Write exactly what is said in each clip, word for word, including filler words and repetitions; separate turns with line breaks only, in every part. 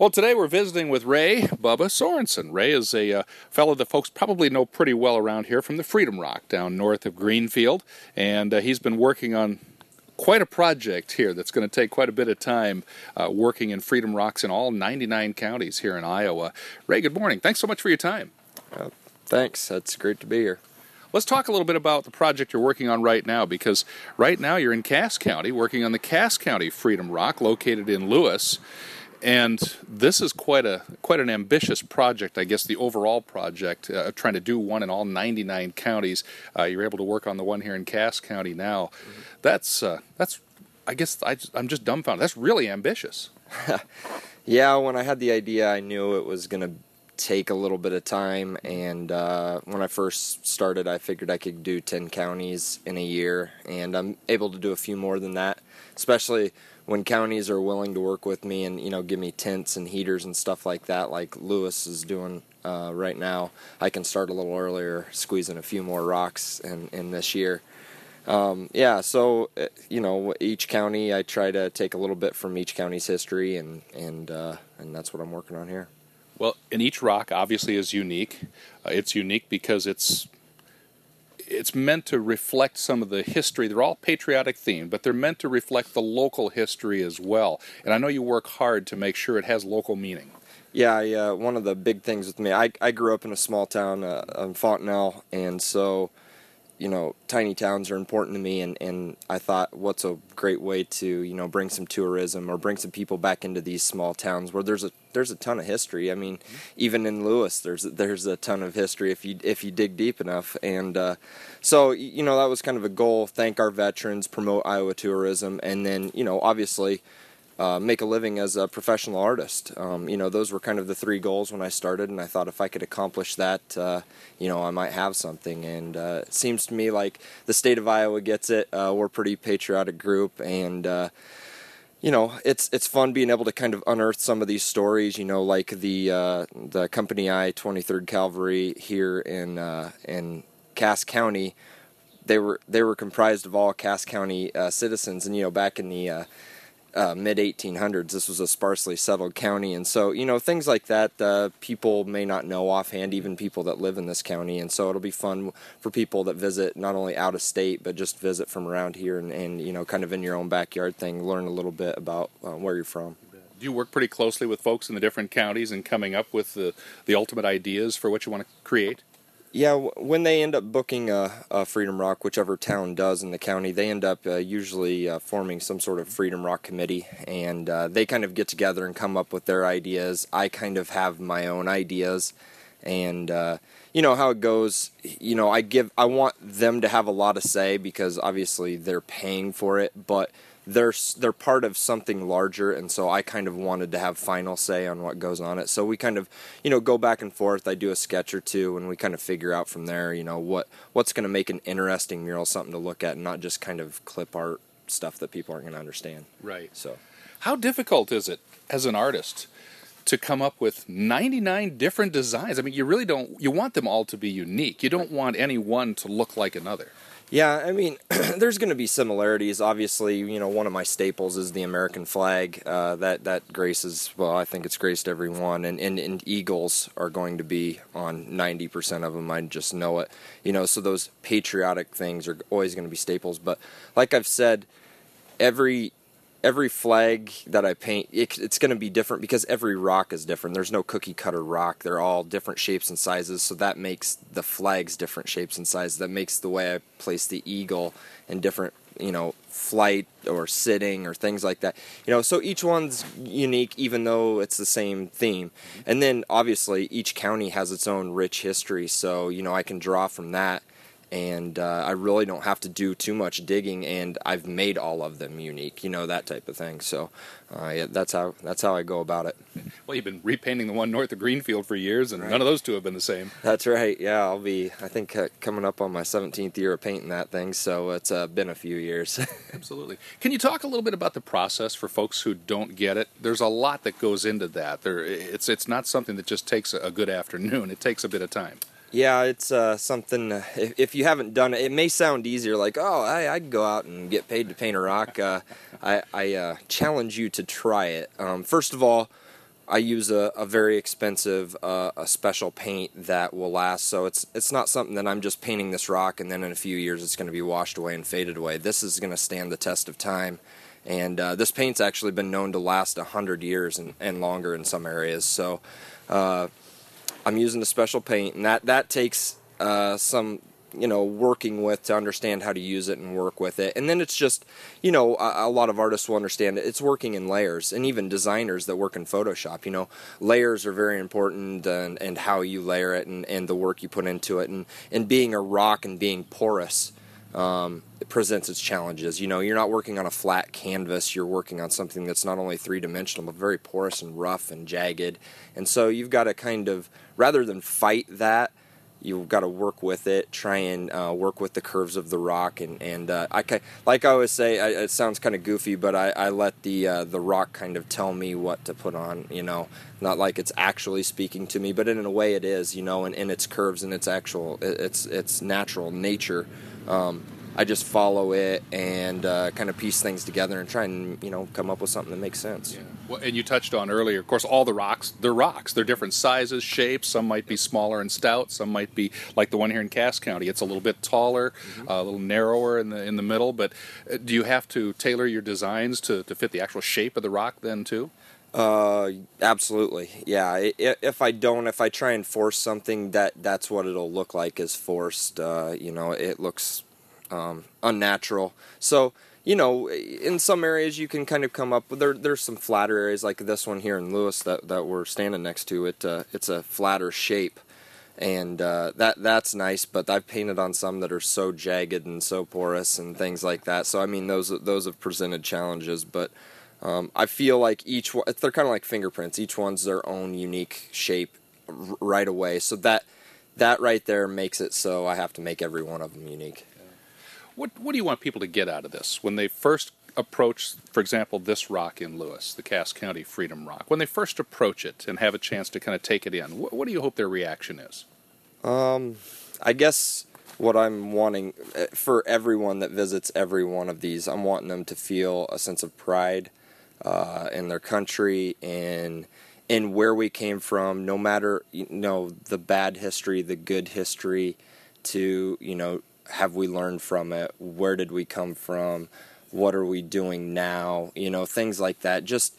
Well, today we're visiting with Ray Bubba Sorensen. Ray is a uh, fellow that folks probably know pretty well around here from the Freedom Rock down north of Greenfield, and uh, he's been working on quite a project here that's going to take quite a bit of time uh, working in Freedom Rocks in all ninety-nine counties here in Iowa. Ray, good morning. Thanks so much for your time.
Uh, thanks. That's great to be here.
Let's talk a little bit about the project you're working on right now, because right now you're in Cass County working on the Cass County Freedom Rock located in Lewis. And this is quite a quite an ambitious project, I guess, the overall project, uh, trying to do one in all ninety-nine counties. Uh, you're able to work on the one here in Cass County now. Mm-hmm. That's, uh, that's I guess I just, I'm just dumbfounded. That's really ambitious.
Yeah, when I had the idea, I knew it was going to take a little bit of time. And uh, when I first started, I figured I could do ten counties in a year. And I'm able to do a few more than that, especially when counties are willing to work with me and, you know, give me tents and heaters and stuff like that, like Lewis is doing uh, right now. I can start a little earlier, squeezing a few more rocks in, in this year. Um, yeah, so, you know, each county, I try to take a little bit from each county's history, and, and, uh, and that's what I'm working on here.
Well, and each rock obviously is unique. Uh, it's unique because it's It's meant to reflect some of the history. They're all patriotic themed, but they're meant to reflect the local history as well. And I know you work hard to make sure it has local meaning.
Yeah, yeah. One of the big things with me, I, I grew up in a small town uh, in Fontenelle, and so, you know, tiny towns are important to me, and, and I thought, what's a great way to, you know, bring some tourism or bring some people back into these small towns where there's a there's a ton of history. I mean, mm-hmm. even in Lewis, there's there's a ton of history if you if you dig deep enough. And uh, so, you know, that was kind of a goal. Thank our veterans, promote Iowa tourism, and then, you know, obviously uh, make a living as a professional artist. Um, you know, those were kind of the three goals when I started, and I thought if I could accomplish that, uh, you know, I might have something. And uh, it seems to me like the state of Iowa gets it. Uh, we're a pretty patriotic group, and uh, you know, it's it's fun being able to kind of unearth some of these stories. You know, like the uh, the Company I twenty-third Cavalry here in uh, in Cass County. They were they were comprised of all Cass County uh, citizens, and you know, back in the uh, uh, mid eighteen hundreds, this was a sparsely settled county, and so, you know, things like that uh, people may not know offhand, even people that live in this county. And so it'll be fun for people that visit not only out of state, but just visit from around here, and, and you know, kind of in your own backyard thing, learn a little bit about uh, where you're from.
Do you work pretty closely with folks in the different counties and coming up with the, the ultimate ideas for what you want to create?
Yeah, when they end up booking a, a Freedom Rock, whichever town does in the county, they end up uh, usually uh, forming some sort of Freedom Rock committee, and uh, they kind of get together and come up with their ideas. I kind of have my own ideas, and uh, you know how it goes. You know, I give, I want them to have a lot of say because obviously they're paying for it, but they're they're part of something larger, and so I kind of wanted to have final say on what goes on it. So we kind of, you know, go back and forth. I do a sketch or two, and we kind of figure out from there, you know, what what's going to make an interesting mural, something to look at, and not just kind of clip art stuff that people aren't going to understand.
Right.
So,
how difficult is it as an artist to come up with ninety-nine different designs? I mean, you really don't, you want them all to be unique. You don't want any one to look like another.
Yeah, I mean, there's going to be similarities. Obviously, you know, one of my staples is the American flag. Uh, that that graces, well, I think it's graced every one. And, and, and eagles are going to be on ninety percent of them. I just know it. You know, so those patriotic things are always going to be staples. But like I've said, every every flag that I paint, it, it's going to be different because every rock is different. There's no cookie cutter rock. They're all different shapes and sizes, so that makes the flags different shapes and sizes. That makes the way I place the eagle in different, you know, flight or sitting or things like that. You know, so each one's unique even though it's the same theme. And then obviously each county has its own rich history, so, you know, I can draw from that. And uh, I really don't have to do too much digging, and I've made all of them unique, you know, that type of thing. So uh, yeah, that's how that's how I go about it.
Well, you've been repainting the one north of Greenfield for years, and right. None of those two have been the same.
That's right. Yeah, I'll be, I think, uh, coming up on my seventeenth year of painting that thing, so it's uh, been a few years.
Absolutely. Can you talk a little bit about the process for folks who don't get it? There's a lot that goes into that. There, it's it's not something that just takes a good afternoon. It takes a bit of time.
Yeah, it's uh, something, uh, if, if you haven't done it, it may sound easier, like, oh, I, I'd go out and get paid to paint a rock. Uh, I, I uh, challenge you to try it. Um, first of all, I use a, a very expensive, uh, a special paint that will last. So it's it's not something that I'm just painting this rock and then in a few years it's going to be washed away and faded away. This is going to stand the test of time. And uh, this paint's actually been known to last a hundred years and, and longer in some areas. So uh, I'm using a special paint, and that that takes uh, some, you know, working with to understand how to use it and work with it. And then it's just, you know, a, a lot of artists will understand it. It's working in layers, and even designers that work in Photoshop, you know, layers are very important, and, and how you layer it and, and the work you put into it. And, and being a rock and being porous, um, it presents its challenges. You know, you're not working on a flat canvas, you're working on something that's not only three-dimensional, but very porous and rough and jagged. And so you've got to kind of, rather than fight that, you've got to work with it, try and uh, work with the curves of the rock, and and uh, I like I always say, I, it sounds kind of goofy, but I, I let the uh, the rock kind of tell me what to put on. You know, not like it's actually speaking to me, but in a way it is. You know, in, in its curves and its actual, its its natural nature. Um, I just follow it and uh, kind of piece things together and try and, you know, come up with something that makes sense.
Yeah. Well, and you touched on earlier, of course, all the rocks, they're rocks. They're different sizes, shapes. Some might be smaller and stout. Some might be like the one here in Cass County. It's a little bit taller, mm-hmm. uh, a little narrower in the in the middle. But uh, do you have to tailor your designs to, to fit the actual shape of the rock then, too?
Uh, absolutely. Yeah. If I don't, if I try and force something, that that's what it'll look like is forced. Uh, you know, it looks Um, unnatural. So, you know, in some areas you can kind of come up with, there, there's some flatter areas like this one here in Lewis that, that we're standing next to. It, uh, it's a flatter shape, and uh, that that's nice, but I've painted on some that are so jagged and so porous and things like that. So, I mean, those those have presented challenges, but um, I feel like each one, they're kind of like fingerprints. Each one's their own unique shape r- right away. So that that right there makes it so I have to make every one of them unique.
What what do you want people to get out of this when they first approach, for example, this rock in Lewis, the Cass County Freedom Rock? When they first approach it and have a chance to kind of take it in, what, what do you hope their reaction is?
Um, I guess what I'm wanting for everyone that visits every one of these, I'm wanting them to feel a sense of pride uh, in their country and in where we came from, no matter, you know, the bad history, the good history, to, you know, have we learned from it? Where did we come from? What are we doing now? You know, things like that. Just,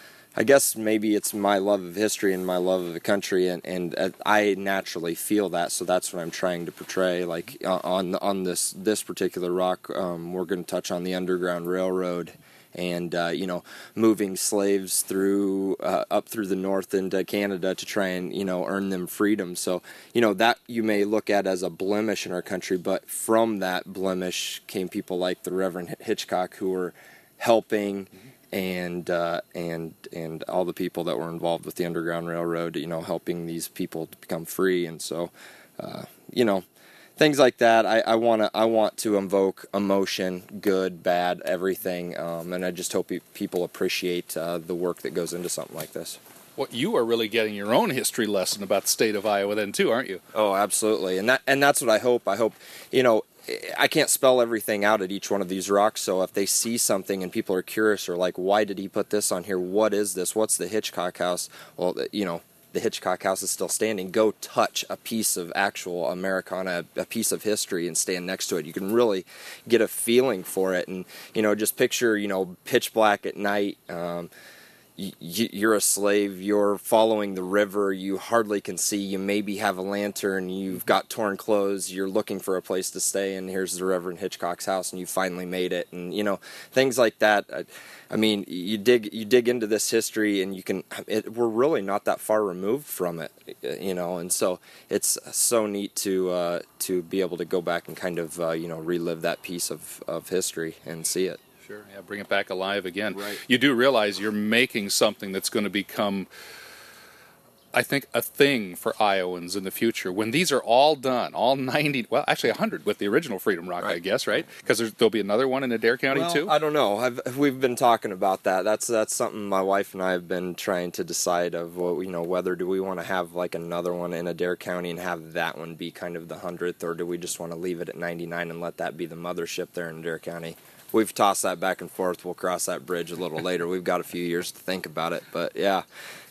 I guess maybe it's my love of history and my love of the country, and, and I naturally feel that, so that's what I'm trying to portray. Like on on this this particular rock, um, we're going to touch on the Underground Railroad, and uh, you know, moving slaves through uh, up through the north into Canada to try and, you know, earn them freedom. So, you know, that you may look at as a blemish in our country, but from that blemish came people like the Reverend Hitchcock, who were helping, and uh, and and all the people that were involved with the Underground Railroad, you know, helping these people to become free. And so, uh, you know, things like that. I, I want to I want to invoke emotion, good, bad, everything, um, and I just hope pe- people appreciate uh, the work that goes into something like this.
Well, you are really getting your own history lesson about the state of Iowa then too, aren't you?
Oh, absolutely, and that and that's what I hope. I hope, you know, I can't spell everything out at each one of these rocks, so if they see something and people are curious or like, why did he put this on here? What is this? What's the Hitchcock House? Well, you know, the Hitchcock House is still standing. Go touch a piece of actual Americana, a piece of history, and stand next to it. You can really get a feeling for it. And, you know, just picture, you know, pitch black at night. Um, you're a slave, you're following the river, you hardly can see, you maybe have a lantern, you've got torn clothes, you're looking for a place to stay, and here's the Reverend Hitchcock's house, and you finally made it. And, you know, things like that. I, I mean, you dig you dig into this history, and you can, it, we're really not that far removed from it, you know, and so it's so neat to uh, to be able to go back and kind of, uh, you know, relive that piece of, of history and see it.
Sure, yeah, bring it back alive again.
Right.
You do realize you're making something that's going to become, I think, a thing for Iowans in the future. When these are all done, all ninety, well, actually one hundred with the original Freedom Rock, right. I guess, right? Because there'll be another one in Adair County,
well,
too?
I don't know. I've, we've been talking about that. That's that's something my wife and I have been trying to decide of, well, you know, whether do we want to have like another one in Adair County and have that one be kind of the hundredth, or do we just want to leave it at ninety-nine and let that be the mothership there in Adair County? We've tossed that back and forth. We'll cross that bridge a little later. We've got a few years to think about it, but yeah,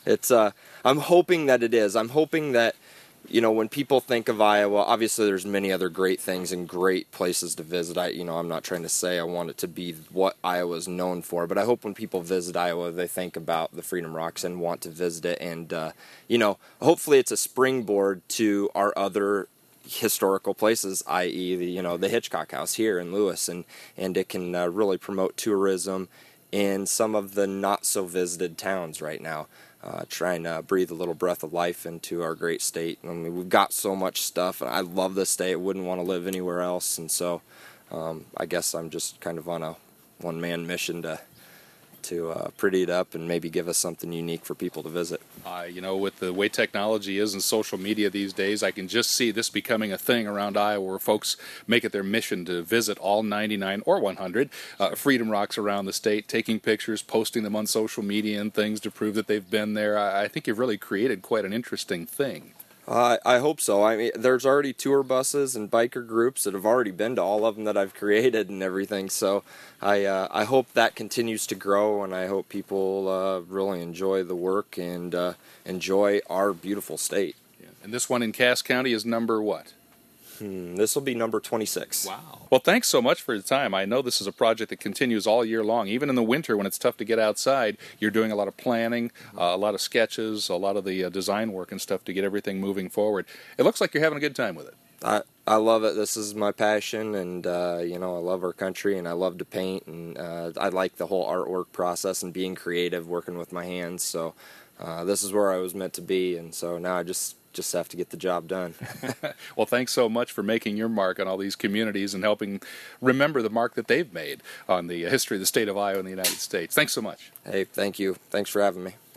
it's uh, I'm hoping that it is. I'm hoping that, you know, when people think of Iowa, obviously there's many other great things and great places to visit. I, you know, I'm not trying to say I want it to be what Iowa is known for, but I hope when people visit Iowa, they think about the Freedom Rocks and want to visit it. And, uh, you know, hopefully it's a springboard to our other historical places, that is, the, you know, the Hitchcock House here in Lewis, and, and it can uh, really promote tourism in some of the not-so-visited towns right now. Uh, trying to breathe a little breath of life into our great state. I mean, we've got so much stuff, and I love this state. I wouldn't want to live anywhere else, and so um, I guess I'm just kind of on a one-man mission to to uh, pretty it up and maybe give us something unique for people to visit.
Uh, you know, with the way technology is and social media these days, I can just see this becoming a thing around Iowa where folks make it their mission to visit all ninety-nine or one hundred uh, Freedom Rocks around the state, taking pictures, posting them on social media and things to prove that they've been there. I, I think you've really created quite an interesting thing.
Uh, I hope so. I mean, there's already tour buses and biker groups that have already been to all of them that I've created and everything. So I uh, I hope that continues to grow, and I hope people uh, really enjoy the work and uh, enjoy our beautiful state.
Yeah. And this one in Cass County is number what?
Hmm, this will be number twenty-six.
Wow. Well, thanks so much for your time. I know this is a project that continues all year long. Even in the winter when it's tough to get outside, you're doing a lot of planning, uh, a lot of sketches, a lot of the uh, design work and stuff to get everything moving forward. It looks like you're having a good time with it.
I, I love it. This is my passion, and, uh, you know, I love our country, and I love to paint, and uh, I like the whole artwork process and being creative, working with my hands. So uh, this is where I was meant to be, and so now I just... just have to get the job done.
Well, thanks so much for making your mark on all these communities and helping remember the mark that they've made on the history of the state of Iowa and the United States. Thanks so much.
Hey, thank you. Thanks for having me.